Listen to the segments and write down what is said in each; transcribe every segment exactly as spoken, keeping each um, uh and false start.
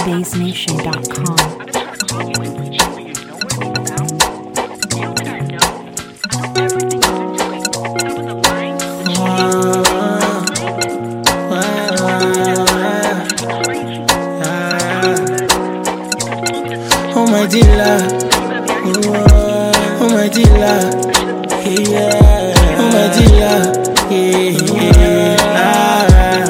bass nation dot com. Oh my dealer, oh my dealer, yeah. Oh my dealer, yeah.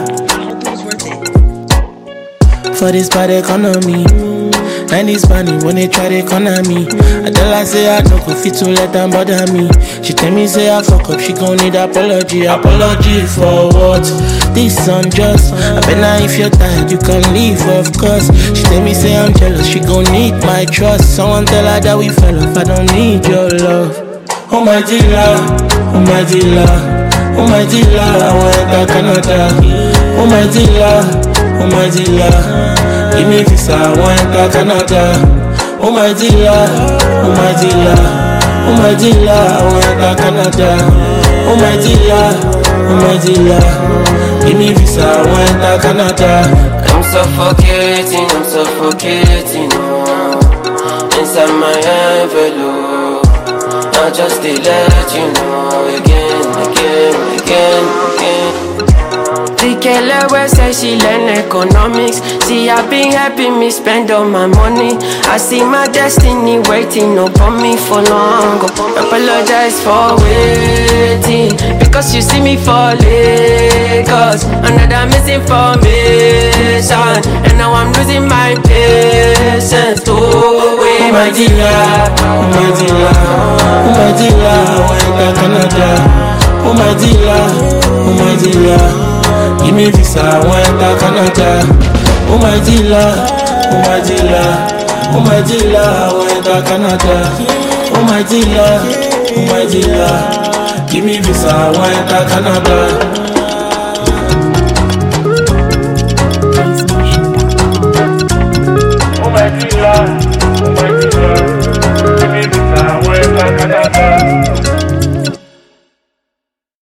For this bad economy, and it's funny when they try to corner me. I tell her say I don't go fit to let them bother me. She tell me say I fuck up, she gon' need apology. Apology for what? This unjust. I bet now if you're tired you can leave, of course. She tell me say I'm jealous, she gon' need my trust. Someone tell her that we fell off, I don't need your love. Oh my dealer, oh my dealer, oh my dealer, I want enter Canada. Oh my dealer, oh my dealer, give me visa, I want enter Canada. Oh my dealer, oh my dealer, oh my dealer, I want enter Canada. Oh my dealer, oh my dealer, give me visa, I want enter Canada. I'm suffocating, I'm suffocating, oh, inside my envelope. I just to let you know again, again, again, again. The girl always say she learn economics. See, I been helping me spend all my money. I see my destiny waiting upon me for long. Apologize for waiting, because you see me for Lagos. Another misinformation, and now I'm losing my patience. Oh, oh my dealer, oh my dealer, oh my dealer, I want enter Canada. Oh my dealer, oh my dealer, give me visa, I want enter Canada. Oh my dealer, oh my dealer, oh my dealer, I want enter Canada. Oh my dealer, oh my dealer, give me visa, I want enter Canada.